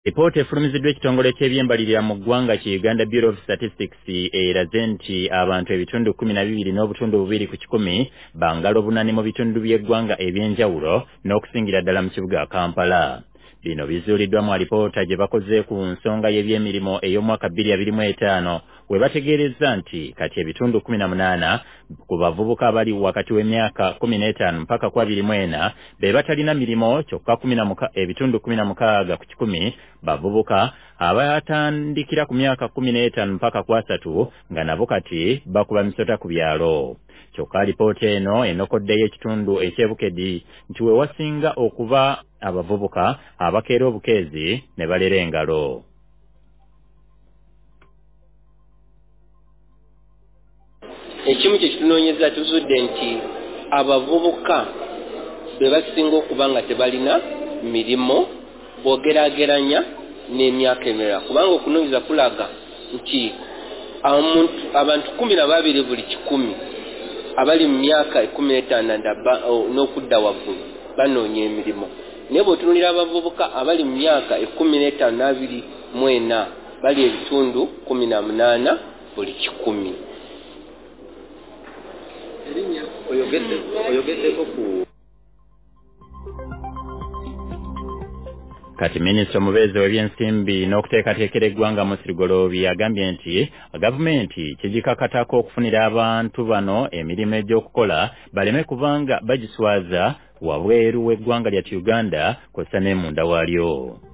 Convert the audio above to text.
Ripoota efulumiziddwa ekitongole ky'ebyembalirira mu ggwanga ki Uganda Bureau of Statistics eraze nti abantu ebitundu 12 n'obutundu 2 ku 100 bangalo bunani mu bitundu by'eggwanga ebyenjawulo n'okusingira ddala mu kibuga Kampala. Bino bizuuliddwa mu alipoota gye bakoze ku nsonga y'ebyemirimu ey'omwaka 2025 we bategeereza nti kati ebitundu 18 ku bavubuka abali wakati w'emyaka 15 mpaka 24 be batalina mirimo kyokka ebitundu 16 ku 10 bavubuka abatandikira ku myaka 15 mpaka 3 nga nabo kati bakuba misota ku byalo. Kyokka alipoota eno enokoddeyo ekitundu ekyebukedi nti we wasinga okuba abavubuka abakeera obukeezi ne balera engalo. Ekimu kye kitunoonyeza tuzudde nti abavubuka be basinga okuba nga tebalina mirimo bw'ogeraageranya n'emyaka emirala, kubanga okunoonyeza kulaga nti abantu 12 buli 100 abali mu myaka 15 n'okudda waggulu banoonya emirimu, naye bw'otunuulira abavubuka abali mu myaka 15-24 bali ebitundu 18 buli 100. Oyogeddeko ku Kati minisita omubeezi w'ebyensimbi n'okuteekateekera eggwanga Musiri Goloobi agambye nti gavumenti kigikakatako okufunira abantu bano emirimu egy'okukola baleme kubanga bagiswaza wabweru w'eggwanga lya Uganda kw'ossa ne munda waalyo.